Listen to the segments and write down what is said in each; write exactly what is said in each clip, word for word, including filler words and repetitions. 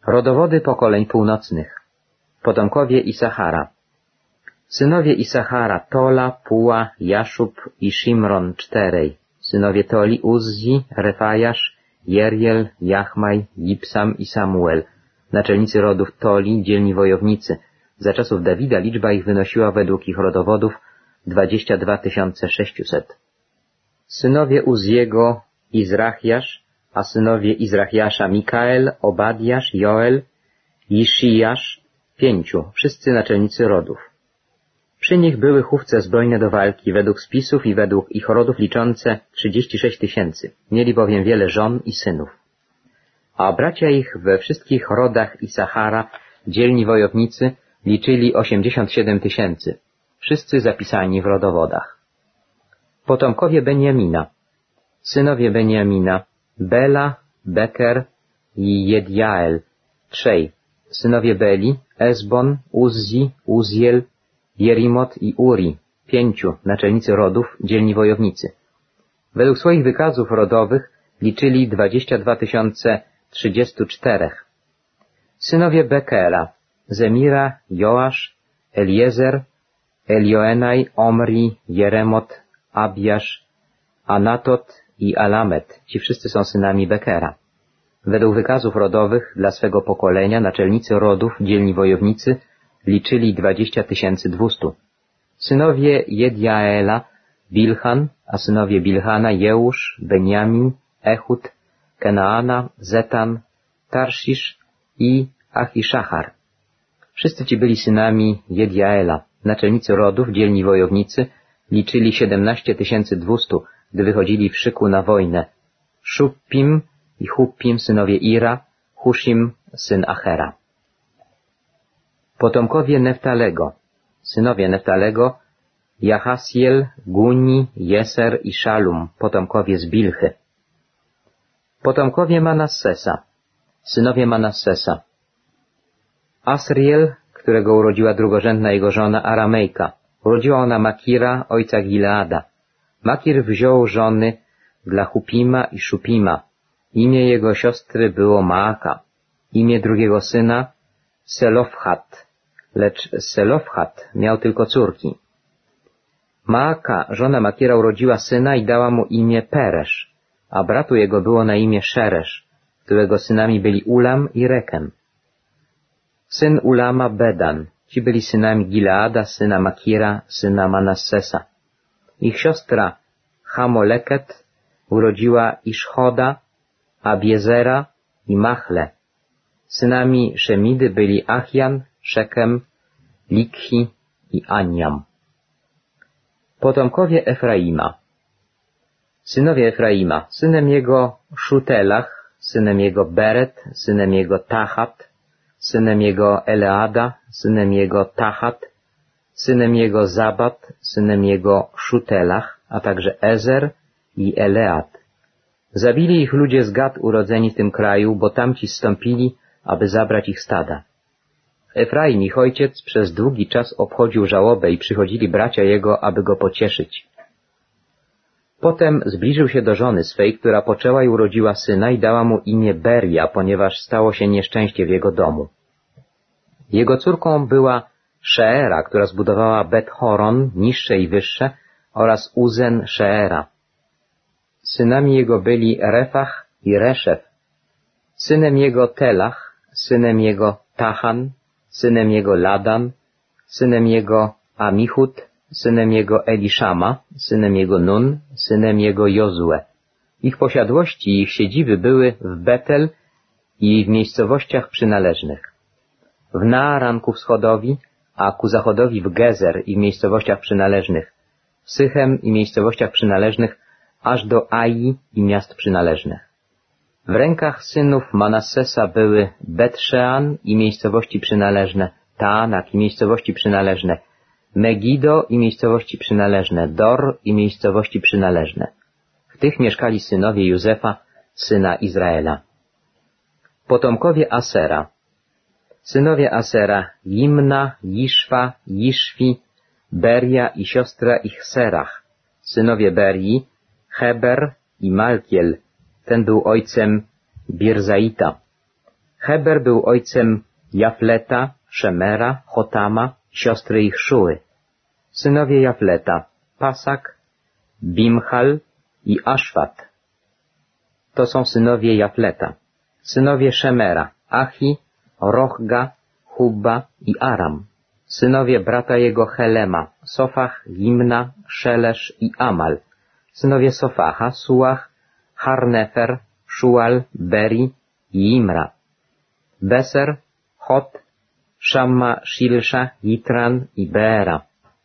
Rodowody pokoleń północnych. Potomkowie Isachara. Synowie Isachara Tola, Puła, Jaszub i Szimron czterej. Synowie Toli Uzzi, Refajasz, Jeriel, Jachmaj, Jipsam i Samuel. Naczelnicy rodów Toli, dzielni wojownicy. Za czasów Dawida liczba ich wynosiła według ich rodowodów dwadzieścia dwa tysiące sześćset. Synowie Uzziego Izrachiasz, a synowie Izrachiasza Mikael, Obadiasz, Joel, Jiszijasz, pięciu, wszyscy naczelnicy rodów. Przy nich były chówce zbrojne do walki, według spisów i według ich rodów liczące trzydzieści sześć tysięcy. Mieli bowiem wiele żon i synów. A bracia ich we wszystkich rodach Isachara, dzielni wojownicy, liczyli osiemdziesiąt siedem tysięcy, wszyscy zapisani w rodowodach. Potomkowie Beniamina. Synowie Beniamina, Bela, Beker i Jedjael, trzej. Synowie Beli, Ezbon, Uzzi, Uzziel, Jerimot i Uri, pięciu, naczelnicy rodów, dzielni wojownicy. Według swoich wykazów rodowych liczyli dwadzieścia dwa tysiące trzydziestu czterech. Synowie Bekera, Zemira, Joasz, Eliezer, Elioenaj, Omri, Jeremot, Abiasz, Anatot i Alamet, ci wszyscy są synami Bekera. Według wykazów rodowych dla swego pokolenia naczelnicy rodów, dzielni wojownicy, liczyli dwadzieścia tysięcy dwieście. Synowie Jedjaela, Bilhan, a synowie Bilhana Jeusz, Beniamin, Ehud, Kenaana, Zetan, Tarszisz i Achiszachar. Wszyscy ci byli synami Jedjaela. Naczelnicy rodów, dzielni wojownicy, liczyli siedemnaście tysięcy dwieście, gdy wychodzili w szyku na wojnę. Szuppim i Huppim, synowie Ira, Hushim, syn Achera. Potomkowie Neftalego. Synowie Neftalego, Jahasiel, Guni, Jeser i Szalum, potomkowie z Bilchy. Potomkowie Manassesa. Synowie Manassesa. Asriel, którego urodziła drugorzędna jego żona Aramejka. Urodziła ona Makira, ojca Gileada. Makir wziął żony dla Hupima i Szupima. Imię jego siostry było Maaka. Imię drugiego syna Selofhat, lecz Selofhat miał tylko córki. Maaka, żona Makira, urodziła syna i dała mu imię Peresz, a bratu jego było na imię Szeresz, którego synami byli Ulam i Rekem. Syn Ulama Bedan, ci byli synami Gileada, syna Makira, syna Manassesa. Ich siostra Hamoleket urodziła Iszchoda, Abiezera i Machle. Synami Szemidy byli Achian, Szekem, Likhi i Aniam. Potomkowie Efraima. Synowie Efraima, synem jego Szutelach, synem jego Beret, synem jego Tahat, synem jego Eleada, synem jego Tahat, synem jego Zabat, synem jego Szutelach, a także Ezer i Elead. Zabili ich ludzie z Gad urodzeni w tym kraju, bo tamci zstąpili, aby zabrać ich stada. Efraim, ich ojciec, przez długi czas obchodził żałobę i przychodzili bracia jego, aby go pocieszyć. Potem zbliżył się do żony swej, która poczęła i urodziła syna i dała mu imię Beria, ponieważ stało się nieszczęście w jego domu. Jego córką była Sheera, która zbudowała Bet-Horon, niższe i wyższe, oraz Uzen Sheera. Synami jego byli Refach i Reszef, synem jego Telach, synem jego Tachan, synem jego Ladan, synem jego Amichud, synem jego Eliszama, synem jego Nun, synem jego Jozue. Ich posiadłości i ich siedziby były w Betel i w miejscowościach przynależnych. W Naaran ku wschodowi, a ku zachodowi w Gezer i w miejscowościach przynależnych, w Sychem i miejscowościach przynależnych, aż do Ai i miast przynależnych. W rękach synów Manassesa były Bet-Szean i miejscowości przynależne, Taanak i miejscowości przynależne, Megido i miejscowości przynależne, Dor i miejscowości przynależne. W tych mieszkali synowie Józefa, syna Izraela. Potomkowie Asera. Synowie Asera, Jimna, Jiszwa, Jiszwi, Beria i siostra ich Serach. Synowie Berii, Heber i Malkiel, ten był ojcem Birzaita. Heber był ojcem Jafleta, Szemera, Chotama, siostry ich Szuły. Synowie Jafleta, Pasak, Bimhal i Aszwat. To są synowie Jafleta. Synowie Szemera, Achi, Rochga, Hubba i Aram. Synowie brata jego Helema, Sofach, Gimna, Szelesz i Amal. Synowie Sofacha, Suach, Harnefer, Szual, Beri i Imra. Beser, Hot, Szamma, Shilsza, Jitran i Beera.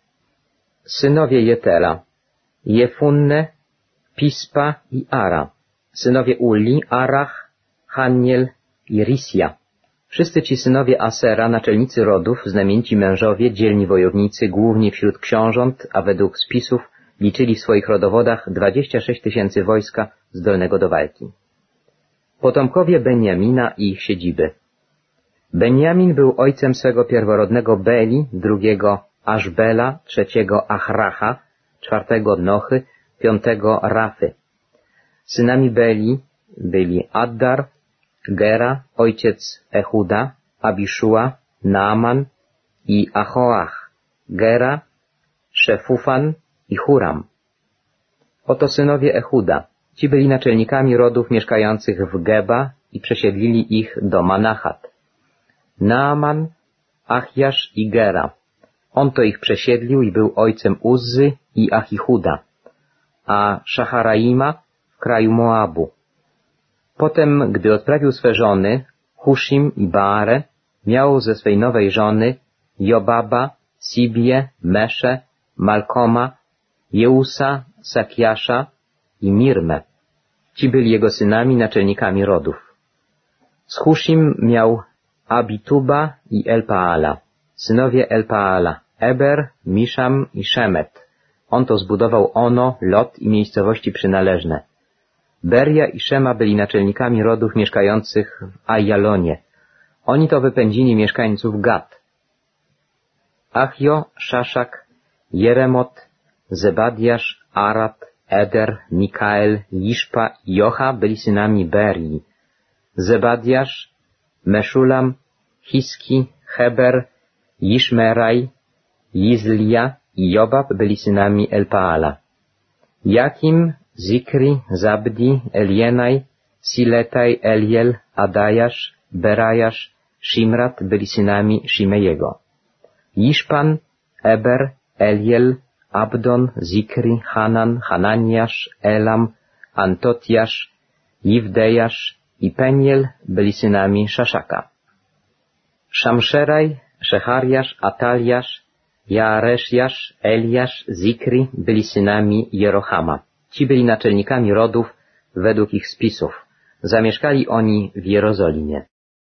Synowie Jetera, Jefunne, Pispa i Ara. Synowie Uli, Arach, Hanniel i Risja. Wszyscy ci synowie Asera, naczelnicy rodów, znamienici mężowie, dzielni wojownicy, głównie wśród książąt, a według spisów liczyli w swoich rodowodach dwadzieścia sześć tysięcy wojska zdolnego do walki. Potomkowie Benjamina i ich siedziby. Benjamin był ojcem swego pierworodnego Beli, drugiego Aszbela, trzeciego Achracha, czwartego Nochy, piątego Rafy. Synami Beli byli Addar, Gera, ojciec Ehuda, Abiszua, Naaman i Achoach, Gera, Szefufan i Huram. Oto synowie Ehuda. Ci byli naczelnikami rodów mieszkających w Geba i przesiedlili ich do Manachat. Naaman, Achjasz i Gera. On to ich przesiedlił i był ojcem Uzzy i Achihuda, a Szacharaima w kraju Moabu. Potem, gdy odprawił swe żony, Hushim i Baare, miał ze swej nowej żony Jobaba, Sibię, Meszę, Malkoma, Jeusa, Sakiasza i Mirmę. Ci byli jego synami, naczelnikami rodów. Z Hushim miał Abituba i Elpaala. Synowie Elpaala, Eber, Miszam i Szemet. On to zbudował Ono, Lot i miejscowości przynależne. Beria i Szema byli naczelnikami rodów mieszkających w Ajalonie. Oni to wypędzili mieszkańców Gad. Achjo, Szaszak, Jeremot, Zebadiasz, Arad, Eder, Mikael, Jiszpa i Jocha byli synami Berii. Zebadiasz, Meszulam, Hiski, Heber, Jiszmeraj, Jizlia i Jobab byli synami Elpaala. Jakim, Zikri, Zabdi, Elienaj, Siletaj, Eliel, Adajasz, Berajasz, Shimrat byli synami Shimejego. Jiszpan, Eber, Eliel, Abdon, Zikri, Hanan, Hananiasz, Elam, Antotiasz, Jiwdejasz i Peniel byli synami Szaszaka. Szamszeraj, Szechariasz, Ataliasz, Jaareszjasz, Eliasz, Zikri byli synami Jerohama. Ci byli naczelnikami rodów według ich spisów. Zamieszkali oni w Jerozolimie.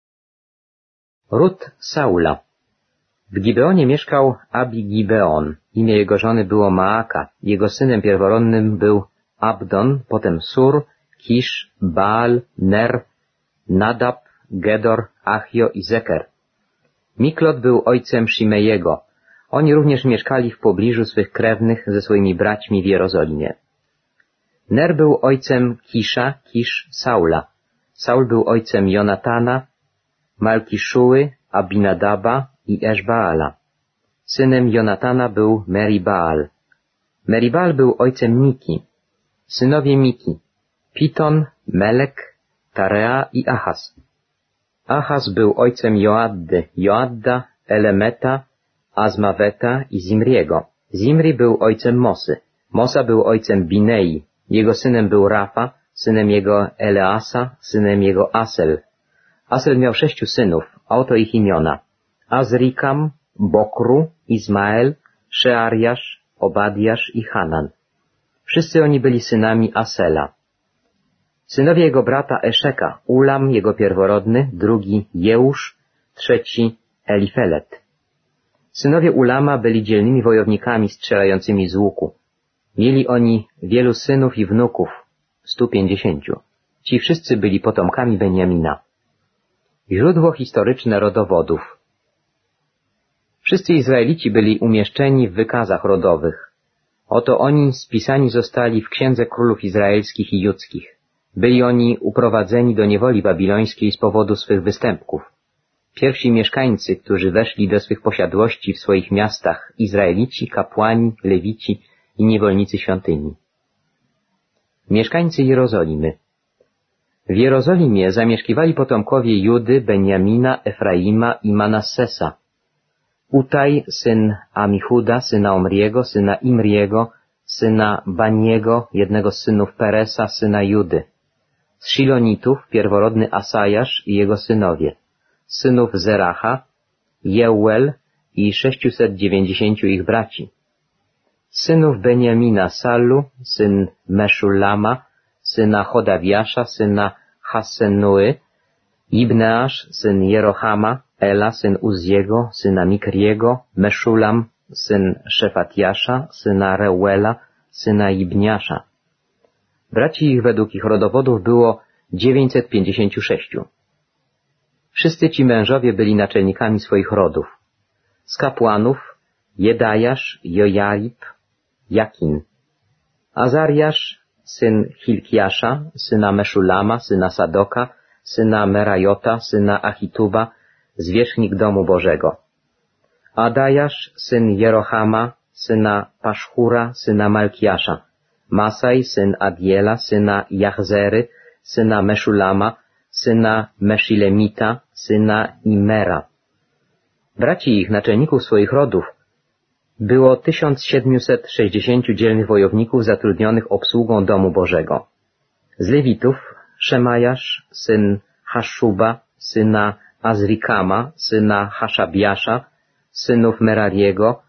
Ród Saula. W Gibeonie mieszkał Abi-Gibeon. Imię jego żony było Maaka. Jego synem pierworodnym był Abdon, potem Sur, Kisz, Baal, Ner, Nadab, Gedor, Achjo i Zeker. Miklot był ojcem Shimejego. Oni również mieszkali w pobliżu swych krewnych ze swoimi braćmi w Jerozolimie. Ner był ojcem Kisza, Kisz, Saula. Saul był ojcem Jonatana, Malkiszuły, Abinadaba i Eszbaala. Synem Jonatana był Meribaal. Meribaal był ojcem Miki. Synowie Miki: Piton, Melek, Tarea i Achaz. Achaz był ojcem Joaddy, Joadda, Elemeta, Azmaweta i Zimriego. Zimri był ojcem Mosy. Mosa był ojcem Binei. Jego synem był Rafa, synem jego Eleasa, synem jego Asel. Asel miał sześciu synów, a oto ich imiona: Azrikam, Bokru, Izmael, Szeariasz, Obadiasz i Hanan. Wszyscy oni byli synami Asela. Synowie jego brata Eszeka: Ulam, jego pierworodny, drugi Jeusz, trzeci Elifelet. Synowie Ulama byli dzielnymi wojownikami strzelającymi z łuku. Mieli oni wielu synów i wnuków, stu pięćdziesięciu. Ci wszyscy byli potomkami Benjamina. Źródło historyczne rodowodów. Wszyscy Izraelici byli umieszczeni w wykazach rodowych. Oto oni spisani zostali w Księdze Królów Izraelskich i Judzkich. Byli oni uprowadzeni do niewoli babilońskiej z powodu swych występków. Pierwsi mieszkańcy, którzy weszli do swych posiadłości w swoich miastach, Izraelici, kapłani, lewici i niewolnicy świątyni. Mieszkańcy Jerozolimy. W Jerozolimie zamieszkiwali potomkowie Judy, Benjamina, Efraima i Manassesa. Utaj, syn Amichuda, syna Omriego, syna Imriego, syna Baniego, jednego z synów Peresa, syna Judy. Z Shilonitów pierworodny Asajasz i jego synowie. Z synów Zeracha, Jeuel i sześciuset dziewięćdziesięciu ich braci. Z synów Benjamina Sallu, syn Meszulama, syna Chodawiasza, syna Hassenui, Ibneasz, syn Jerohama, Ela, syn Uziego, syna Mikriego, Meszulam, syn Szefatiasza, syna Reuela, syna Ibniasza. Braci ich według ich rodowodów było dziewięćset pięćdziesięciu sześciu. Wszyscy ci mężowie byli naczelnikami swoich rodów. Z kapłanów Jedajasz, Jojarib, Jakin. Azariasz, syn Hilkiasza, syna Meszulama, syna Sadoka, syna Merajota, syna Achituba, zwierzchnik domu Bożego. Adajasz, syn Jerohama, syna Paszchura, syna Malkiasza. Masaj, syn Adiela, syna Jachzery, syna Meszulama, syna Meshilemita, syna Imera. Braci ich, naczelników swoich rodów, było tysiąc siedmiuset sześćdziesięciu dzielnych wojowników zatrudnionych obsługą domu Bożego. Z Lewitów Szemajasz, syn Haszuba, syna Azrikama, syna Haszabiasza, synów Merariego,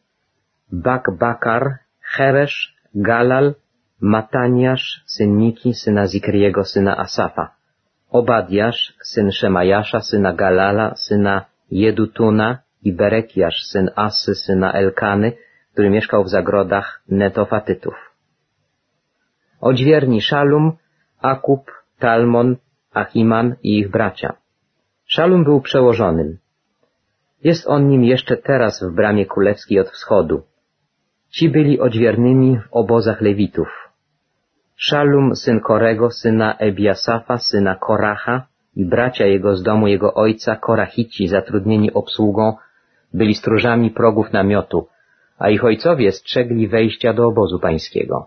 Bakbakar, Heresz, Galal, Mataniasz, syn Miki, syna Zikriego, syna Asafa, Obadiasz, syn Szemajasza, syna Galala, syna Jedutuna i Berekiasz, syn Asy, syna Elkany, który mieszkał w zagrodach Netofatytów. Odźwierni Szalum, Akub, Talmon, Achiman i ich bracia. Szalum był przełożonym. Jest on nim jeszcze teraz w bramie królewskiej od wschodu. Ci byli odźwiernymi w obozach Lewitów. Szalum, syn Korego, syna Ebiasafa, syna Koracha i bracia jego z domu jego ojca, Korachici, zatrudnieni obsługą, byli stróżami progów namiotu, a ich ojcowie strzegli wejścia do obozu pańskiego.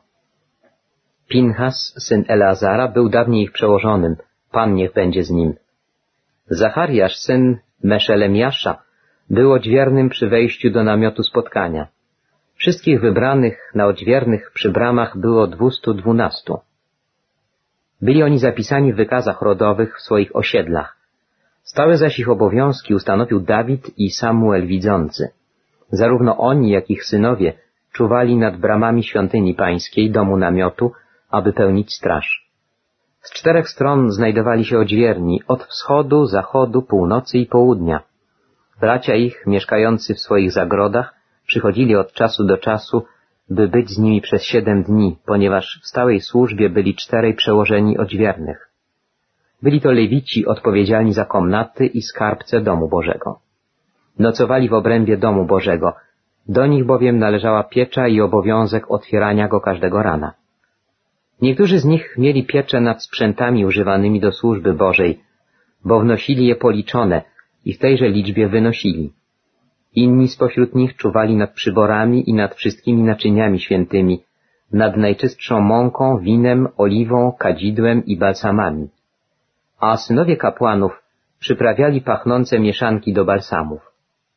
Pinchas, syn Eleazara, był dawniej ich przełożonym, Pan niech będzie z nim. Zachariasz, syn Meszelemiasza, był odźwiernym przy wejściu do namiotu spotkania. Wszystkich wybranych na odźwiernych przy bramach było dwustu dwunastu. Byli oni zapisani w wykazach rodowych w swoich osiedlach. Stałe zaś ich obowiązki ustanowił Dawid i Samuel widzący. Zarówno oni, jak ich synowie czuwali nad bramami świątyni pańskiej, domu namiotu, aby pełnić straż. Z czterech stron znajdowali się odźwierni, od wschodu, zachodu, północy i południa. Bracia ich, mieszkający w swoich zagrodach, przychodzili od czasu do czasu, by być z nimi przez siedem dni, ponieważ w stałej służbie byli czterej przełożeni odźwiernych. Byli to Lewici odpowiedzialni za komnaty i skarbce domu Bożego. Nocowali w obrębie domu Bożego, do nich bowiem należała piecza i obowiązek otwierania go każdego rana. Niektórzy z nich mieli pieczę nad sprzętami używanymi do służby Bożej, bo wnosili je policzone i w tejże liczbie wynosili. Inni spośród nich czuwali nad przyborami i nad wszystkimi naczyniami świętymi, nad najczystszą mąką, winem, oliwą, kadzidłem i balsamami. A synowie kapłanów przyprawiali pachnące mieszanki do balsamów.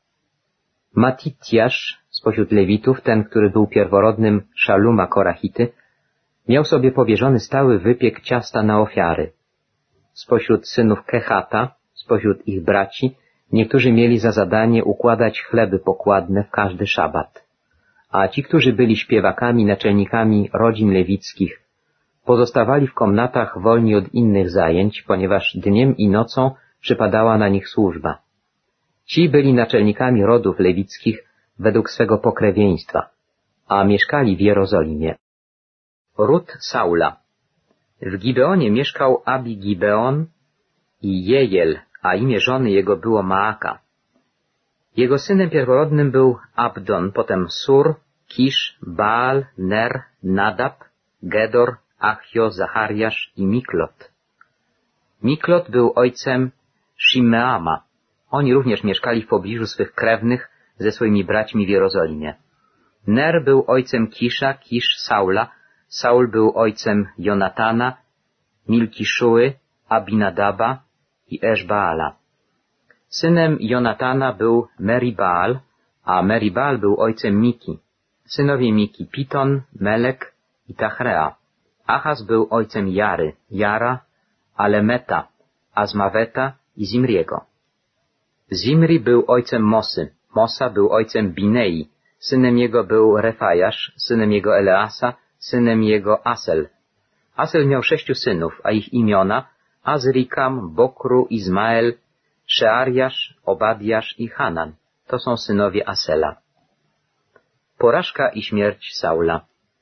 Matitjasz spośród Lewitów, ten, który był pierworodnym Szaluma Korachity, miał sobie powierzony stały wypiek ciasta na ofiary. Spośród synów Kehata, spośród ich braci, niektórzy mieli za zadanie układać chleby pokładne w każdy szabat, a ci, którzy byli śpiewakami, naczelnikami rodzin lewickich, pozostawali w komnatach wolni od innych zajęć, ponieważ dniem i nocą przypadała na nich służba. Ci byli naczelnikami rodów lewickich według swego pokrewieństwa, a mieszkali w Jerozolimie. Ród Saula. W Gibeonie mieszkał Abi Gibeon i Jejel, a imię żony jego było Maaka. Jego synem pierworodnym był Abdon, potem Sur, Kisz, Baal, Ner, Nadab, Gedor, Achio, Zachariasz i Miklot. Miklot był ojcem Shimeama. Oni również mieszkali w pobliżu swych krewnych ze swoimi braćmi w Jerozolimie. Ner był ojcem Kisza, Kisz Saula, Saul był ojcem Jonatana, Milkiszuły, Abinadaba i Eszbaala. Synem Jonatana był Meribaal, a Meribaal był ojcem Miki. Synowie Miki Piton, Melek i Tachrea. Achaz był ojcem Jary, Jara, Alemeta, Azmaweta i Zimriego. Zimri był ojcem Mosy, Mosa był ojcem Binei, synem jego był Refajasz, synem jego Eleasa, synem jego Asel. Asel miał sześciu synów, a ich imiona Azrikam, Bokru, Izmael, Szeariasz, Obadiasz i Hanan. To są synowie Asela. Porażka i śmierć Saula.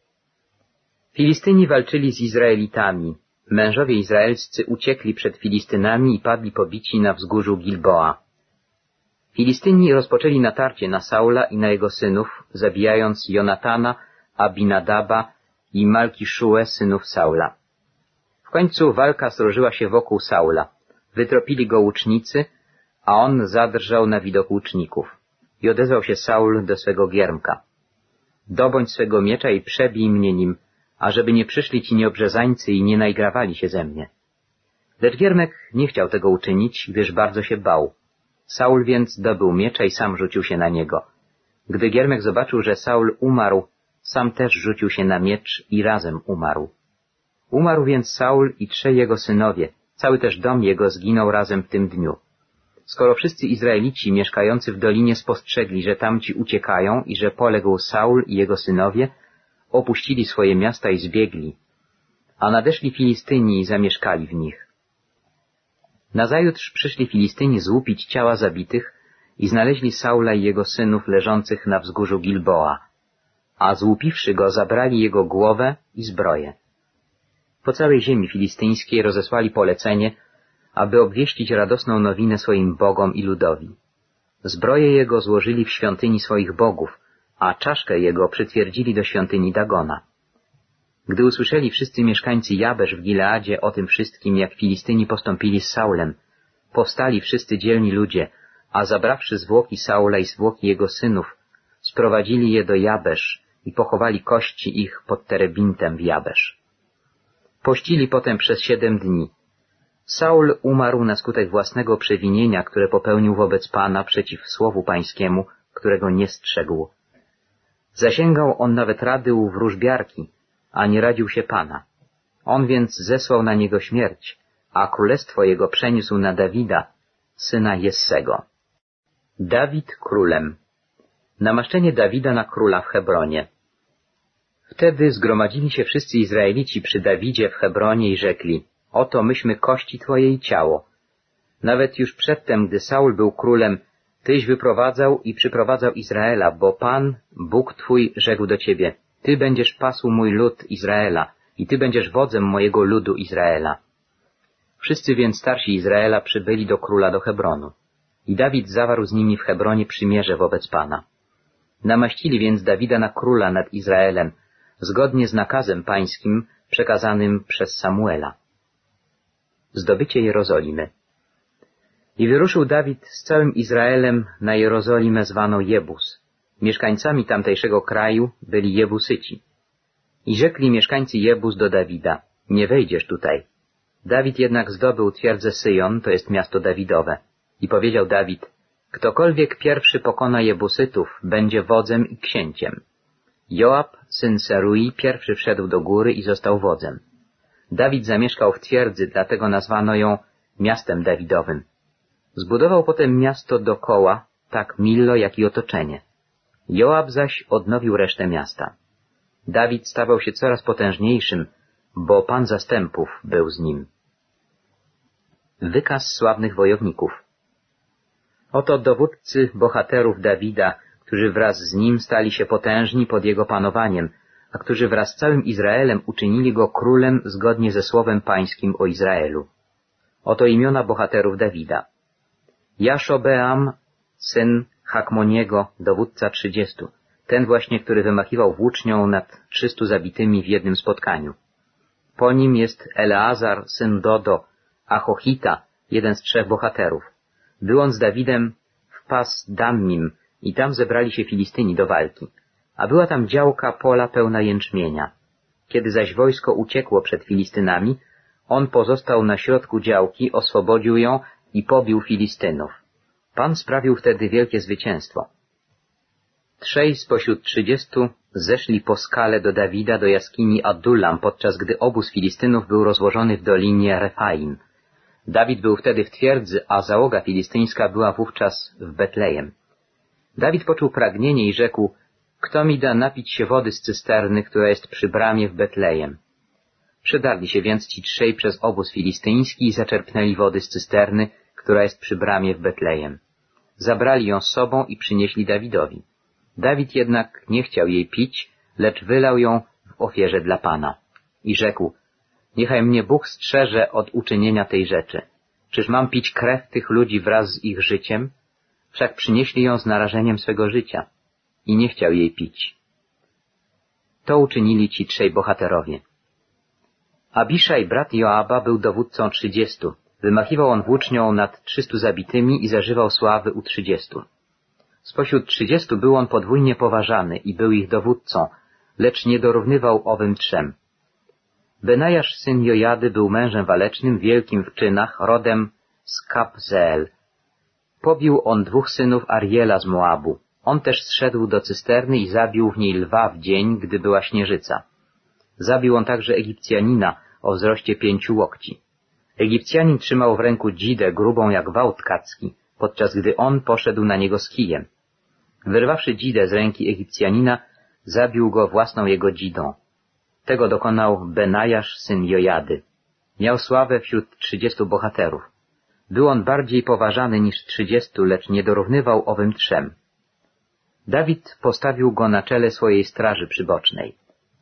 Filistyni walczyli z Izraelitami. Mężowie izraelscy uciekli przed Filistynami i padli pobici na wzgórzu Gilboa. Filistyni rozpoczęli natarcie na Saula i na jego synów, zabijając Jonatana, Abinadaba i Malkiszułę, synów Saula. W końcu walka srożyła się wokół Saula. Wytropili go łucznicy, a on zadrżał na widok łuczników. I odezwał się Saul do swego giermka. Dobądź swego miecza i przebij mnie nim, ażeby nie przyszli ci nieobrzezańcy i nie naigrawali się ze mnie. Lecz giermek nie chciał tego uczynić, gdyż bardzo się bał. Saul więc dobył miecza i sam rzucił się na niego. Gdy giermek zobaczył, że Saul umarł, sam też rzucił się na miecz i razem umarł. Umarł więc Saul i trzej jego synowie, cały też dom jego zginął razem w tym dniu. Skoro wszyscy Izraelici mieszkający w dolinie spostrzegli, że tamci uciekają i że poległ Saul i jego synowie, opuścili swoje miasta i zbiegli, a nadeszli Filistyni i zamieszkali w nich. Nazajutrz przyszli Filistyni złupić ciała zabitych i znaleźli Saula i jego synów leżących na wzgórzu Gilboa, a złupiwszy go zabrali jego głowę i zbroję. Po całej ziemi filistyńskiej rozesłali polecenie, aby obwieścić radosną nowinę swoim bogom i ludowi. Zbroję jego złożyli w świątyni swoich bogów, a czaszkę jego przytwierdzili do świątyni Dagona. Gdy usłyszeli wszyscy mieszkańcy Jabesz w Gileadzie o tym wszystkim, jak Filistyni postąpili z Saulem, powstali wszyscy dzielni ludzie, a zabrawszy zwłoki Saula i zwłoki jego synów, sprowadzili je do Jabesz i pochowali kości ich pod terebintem w Jabesz. Pościli potem przez siedem dni. Saul umarł na skutek własnego przewinienia, które popełnił wobec Pana przeciw słowu pańskiemu, którego nie strzegł. Zasięgał on nawet rady u wróżbiarki, a nie radził się Pana. On więc zesłał na niego śmierć, a królestwo jego przeniósł na Dawida, syna Jessego. Dawid królem. Namaszczenie Dawida na króla w Hebronie. Wtedy zgromadzili się wszyscy Izraelici przy Dawidzie w Hebronie i rzekli: oto myśmy kości Twoje i ciało. Nawet już przedtem, gdy Saul był królem, Tyś wyprowadzał i przyprowadzał Izraela, bo Pan, Bóg Twój, rzekł do Ciebie: Ty będziesz pasł mój lud Izraela i Ty będziesz wodzem mojego ludu Izraela. Wszyscy więc starsi Izraela przybyli do króla do Hebronu. I Dawid zawarł z nimi w Hebronie przymierze wobec Pana. Namaścili więc Dawida na króla nad Izraelem, zgodnie z nakazem pańskim przekazanym przez Samuela. Zdobycie Jerozolimy. I wyruszył Dawid z całym Izraelem na Jerozolimę zwaną Jebus. Mieszkańcami tamtejszego kraju byli Jebusyci. I rzekli mieszkańcy Jebus do Dawida: nie wejdziesz tutaj. Dawid jednak zdobył twierdzę Syjon, to jest miasto Dawidowe. I powiedział Dawid: ktokolwiek pierwszy pokona Jebusytów, będzie wodzem i księciem. Joab, syn Serui, pierwszy wszedł do góry i został wodzem. Dawid zamieszkał w twierdzy, dlatego nazwano ją miastem Dawidowym. Zbudował potem miasto dokoła, tak Millo, jak i otoczenie. Joab zaś odnowił resztę miasta. Dawid stawał się coraz potężniejszym, bo Pan zastępów był z nim. Wykaz sławnych wojowników. Oto dowódcy bohaterów Dawida, którzy wraz z nim stali się potężni pod jego panowaniem, a którzy wraz z całym Izraelem uczynili go królem zgodnie ze słowem pańskim o Izraelu. Oto imiona bohaterów Dawida. Jaszobeam, syn Hakmoniego, dowódca trzydziestu, ten właśnie, który wymachiwał włócznią nad trzystu zabitymi w jednym spotkaniu. Po nim jest Eleazar, syn Dodo, Achohita, jeden z trzech bohaterów. Był on z Dawidem w Pas Dammim i tam zebrali się Filistyni do walki. A była tam działka pola pełna jęczmienia. Kiedy zaś wojsko uciekło przed Filistynami, on pozostał na środku działki, oswobodził ją i pobił Filistynów. Pan sprawił wtedy wielkie zwycięstwo. Trzej spośród trzydziestu zeszli po skale do Dawida do jaskini Adullam, podczas gdy obóz Filistynów był rozłożony w dolinie Refaim. Dawid był wtedy w twierdzy, a załoga filistyńska była wówczas w Betlejem. Dawid poczuł pragnienie i rzekł: kto mi da napić się wody z cysterny, która jest przy bramie w Betlejem? Przedarli się więc ci trzej przez obóz filistyński i zaczerpnęli wody z cysterny, która jest przy bramie w Betlejem. Zabrali ją z sobą i przynieśli Dawidowi. Dawid jednak nie chciał jej pić, lecz wylał ją w ofierze dla Pana. I rzekł: niechaj mnie Bóg strzeże od uczynienia tej rzeczy. Czyż mam pić krew tych ludzi wraz z ich życiem? Wszak przynieśli ją z narażeniem swego życia. I nie chciał jej pić. To uczynili ci trzej bohaterowie. Abiszaj, brat Joaba, był dowódcą trzydziestu. Wymachiwał on włócznią nad trzystu zabitymi i zażywał sławy u trzydziestu. Spośród trzydziestu był on podwójnie poważany i był ich dowódcą, lecz nie dorównywał owym trzem. Benajasz, syn Jojady, był mężem walecznym, wielkim w czynach, rodem z Kabzeel. Pobił on dwóch synów Ariela z Moabu. On też zszedł do cysterny i zabił w niej lwa w dzień, gdy była śnieżyca. Zabił on także Egipcjanina o wzroście pięciu łokci. Egipcjanin trzymał w ręku dzidę grubą jak wał tkacki, podczas gdy on poszedł na niego z kijem. Wyrwawszy dzidę z ręki Egipcjanina, zabił go własną jego dzidą. Tego dokonał Benajasz, syn Jojady. Miał sławę wśród trzydziestu bohaterów. Był on bardziej poważany niż trzydziestu, lecz nie dorównywał owym trzem. Dawid postawił go na czele swojej straży przybocznej.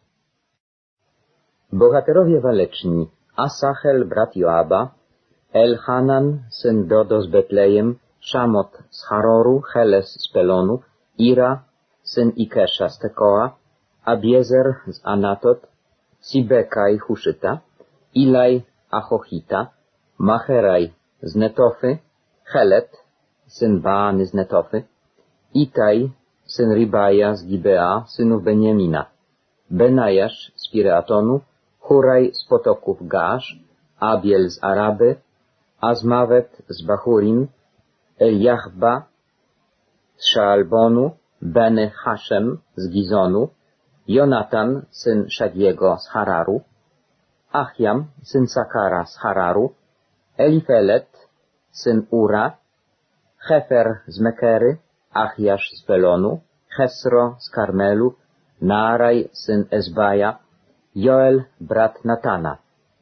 Bohaterowie waleczni: Asahel, brat Joaba, Elhanan, syn Dodo z Betlejem, Szamot z Haroru, Heles z Pelonu, Ira, syn Ikesza z Tekoa, Abiezer z Anatot, Sibekaj Huszyta, Ilaj Achohita, Macheraj z Netofy, Helet, syn Baany z Netofy, Itaj, syn Ribaja z Gibea, synów Beniamina, Benajasz z Pireatonu, Huraj z potoków Gasz, Abiel z Araby, Azmawet z Bachurim, Eliachba z Szaalbonu, Beny Haszem z Gizonu, Jonatan, syn Szagiego z Hararu, Achiam, syn Sakara z Hararu, Elifelet, syn Ura, Hefer z Mekery, Achiasz z Pelonu, Hesro z Karmelu, Naaraj, syn Ezbaja, Joel, brat Natana,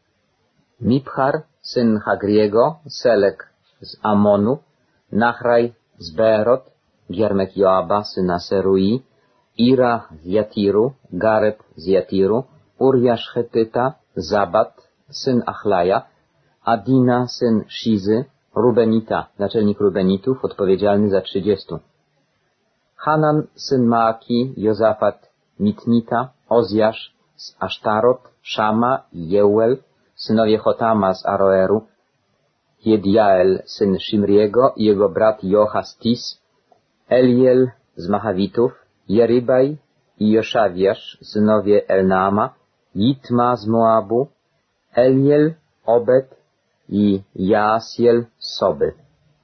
Mibhar, syn Hagriego, Selek z Amonu, Nachraj z Beerot, Giermek Joaba, syna Serui, Ira z Jatiru, Gareb z Jatiru, Uriasz Chetyta, Zabat, syn Achlaja, Adina, syn Shizy, Rubenita, naczelnik Rubenitów, odpowiedzialny za trzydziestu. Hanan, syn Maaki, Jozafat, Mitnita, Ozjasz z Asztarot, Szama i Jeuel, synowie Chotama z Aroeru, Jediael, syn Shimriego i jego brat Johastis, Eliel z Machawitów, Jerybaj i Joszawiasz, synowie Elnaama, Jitma z Moabu, Eliel, Obed i Jaasiel z Soby.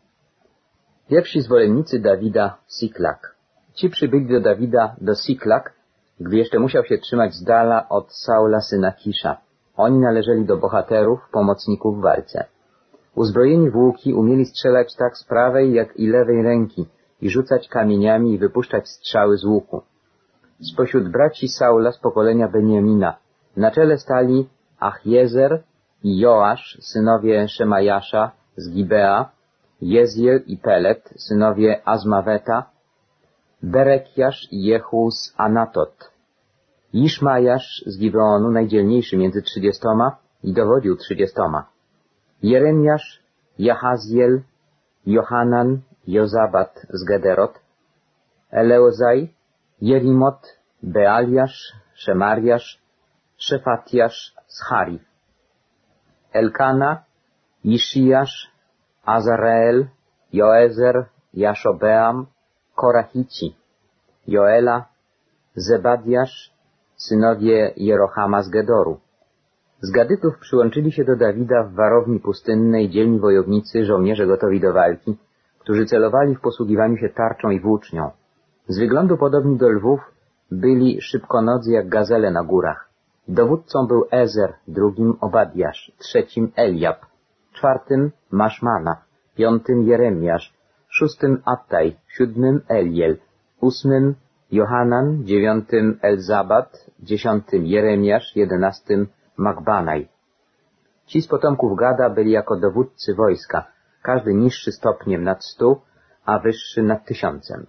Pierwsi zwolennicy Dawida Siklak. Ci przybyli do Dawida do Siklak, gdy jeszcze musiał się trzymać z dala od Saula, syna Kisza. Oni należeli do bohaterów, pomocników w walce. Uzbrojeni w łuki umieli strzelać tak z prawej, jak i lewej ręki i rzucać kamieniami i wypuszczać strzały z łuku. Spośród braci Saula z pokolenia Beniamina na czele stali Achiezer i Joasz, synowie Szemajasza z Gibea, Jeziel i Pelet, synowie Azmaweta, Berekiasz i Jehu z Anatot, Iszmajasz z Gibeonu, najdzielniejszy między trzydziestoma i dowodził trzydziestoma, Jeremiasz, Jahaziel, Johanan, Jozabat z Gederot, Eleozaj, Jerimot, Bealiasz, Szemariasz, Szefatiasz, z Harif, Elkana, Iszijasz, Azareel, Joezer, Jaszobeam, Korahici, Joela, Zebadiasz, synowie Jerohama z Gedoru. Z Gadytów przyłączyli się do Dawida w warowni pustynnej dzielni wojownicy, żołnierze gotowi do walki, którzy celowali w posługiwaniu się tarczą i włócznią. Z wyglądu podobni do lwów, byli szybkonodzy jak gazele na górach. Dowódcą był Ezer, drugim Obadiasz, trzecim Eliab, czwartym Maszmana, piątym Jeremiasz, szóstym Attaj, siódmym Eliel, ósmym Johanan, dziewiątym Elzabad, dziesiątym Jeremiasz, jedenastym Makbanaj. Ci z potomków Gada byli jako dowódcy wojska, każdy niższy stopniem nad stu, a wyższy nad tysiącem.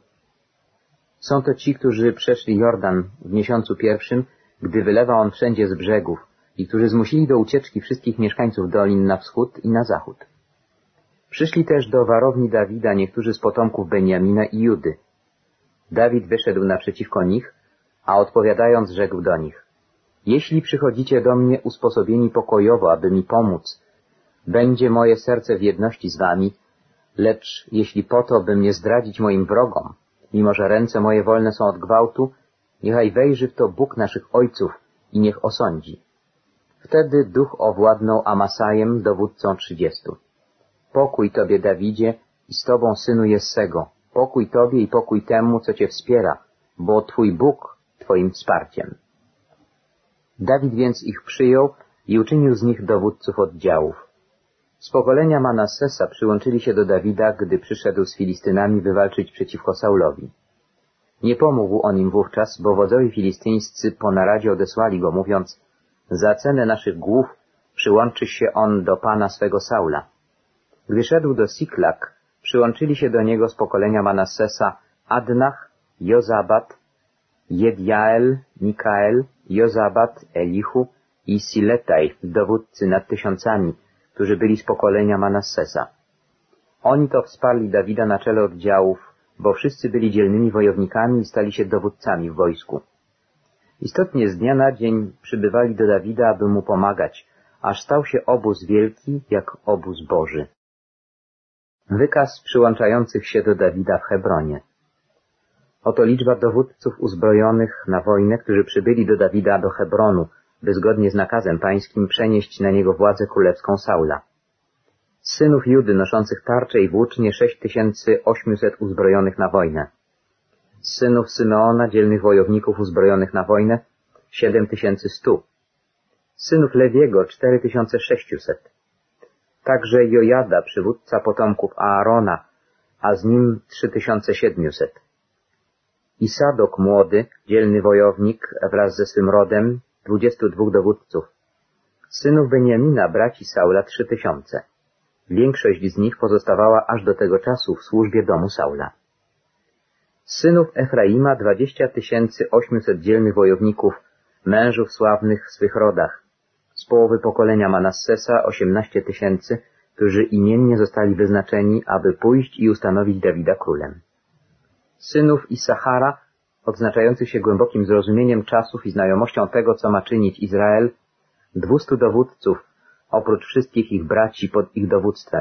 Są to ci, którzy przeszli Jordan w miesiącu pierwszym, gdy wylewał on wszędzie z brzegów i którzy zmusili do ucieczki wszystkich mieszkańców dolin na wschód i na zachód. Przyszli też do warowni Dawida niektórzy z potomków Benjamina i Judy. Dawid wyszedł naprzeciwko nich, a odpowiadając rzekł do nich: Jeśli przychodzicie do mnie usposobieni pokojowo, aby mi pomóc, będzie moje serce w jedności z wami, lecz jeśli po to, by mnie zdradzić moim wrogom, mimo że ręce moje wolne są od gwałtu, niechaj wejrzy w to Bóg naszych ojców i niech osądzi. Wtedy duch owładnął Amasajem, dowódcą trzydziestu. Pokój tobie, Dawidzie, i z tobą, synu Jessego, pokój tobie i pokój temu, co cię wspiera, bo twój Bóg twoim wsparciem. Dawid więc ich przyjął i uczynił z nich dowódców oddziałów. Z pokolenia Manassesa przyłączyli się do Dawida, gdy przyszedł z Filistynami wywalczyć przeciwko Saulowi. Nie pomógł on im wówczas, bo wodzowie filistyńscy po naradzie odesłali go, mówiąc: za cenę naszych głów przyłączy się on do pana swego Saula. Gdy szedł do Siklak, przyłączyli się do niego z pokolenia Manassesa Adnach, Jozabad, Jedjael, Mikael, Jozabad, Elihu i Siletaj, dowódcy nad tysiącami, którzy byli z pokolenia Manassesa. Oni to wsparli Dawida na czele oddziałów, bo wszyscy byli dzielnymi wojownikami i stali się dowódcami w wojsku. Istotnie z dnia na dzień przybywali do Dawida, aby mu pomagać, aż stał się obóz wielki jak obóz Boży. Wykaz przyłączających się do Dawida w Hebronie. Oto liczba dowódców uzbrojonych na wojnę, którzy przybyli do Dawida do Hebronu, by zgodnie z nakazem pańskim przenieść na niego władzę królewską Saula. Z synów Judy noszących tarcze i włócznie sześć tysięcy osiemset uzbrojonych na wojnę. Z synów Symeona, dzielnych wojowników uzbrojonych na wojnę, siedem tysięcy stu. Z synów Lewiego, cztery tysiące sześćset. Także Jojada, przywódca potomków Aarona, a z nim trzy tysiące siedemset. I Sadok młody, dzielny wojownik, wraz ze swym rodem, dwudziestu dwóch dowódców. Z synów Beniamina, braci Saula, trzy tysiące. Większość z nich pozostawała aż do tego czasu w służbie domu Saula. Z synów Efraima dwadzieścia tysięcy osiemset dzielnych wojowników, mężów sławnych w swych rodach. Z połowy pokolenia Manassesa osiemnaście tysięcy, którzy imiennie zostali wyznaczeni, aby pójść i ustanowić Dawida królem. Z synów Isachara, odznaczających się głębokim zrozumieniem czasów i znajomością tego, co ma czynić Izrael, dwustu dowódców, oprócz wszystkich ich braci pod ich dowództwem.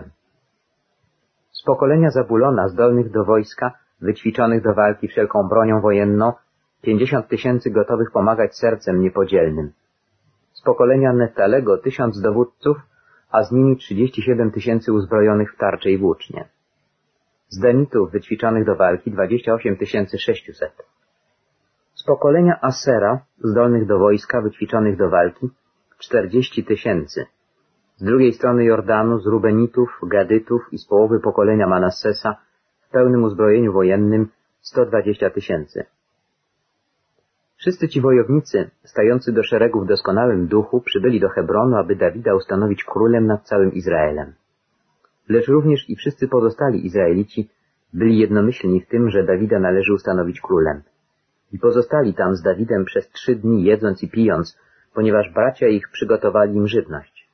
Z pokolenia Zabulona, zdolnych do wojska, wyćwiczonych do walki wszelką bronią wojenną, pięćdziesiąt tysięcy gotowych pomagać sercem niepodzielnym. Z pokolenia Neftalego tysiąc dowódców, a z nimi trzydzieści siedem tysięcy uzbrojonych w tarcze i włócznie. Z Danitów wyćwiczonych do walki dwadzieścia osiem tysięcy sześćset. Z pokolenia Asera, zdolnych do wojska, wyćwiczonych do walki, czterdzieści tysięcy. Z drugiej strony Jordanu, z Rubenitów, Gadytów i z połowy pokolenia Manassesa, w pełnym uzbrojeniu wojennym, sto dwadzieścia tysięcy. Wszyscy ci wojownicy, stający do szeregu w doskonałym duchu, przybyli do Hebronu, aby Dawida ustanowić królem nad całym Izraelem. Lecz również i wszyscy pozostali Izraelici byli jednomyślni w tym, że Dawida należy ustanowić królem. I pozostali tam z Dawidem przez trzy dni, jedząc i pijąc, ponieważ bracia ich przygotowali im żywność.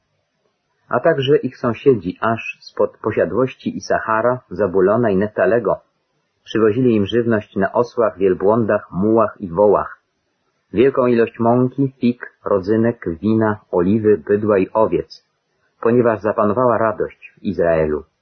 A także ich sąsiedzi, aż spod posiadłości Isachara, Zabulona i Neftalego, przywozili im żywność na osłach, wielbłądach, mułach i wołach. wielką ilość mąki, fig, rodzynek, wina, oliwy, bydła i owiec, ponieważ zapanowała radość w Izraelu.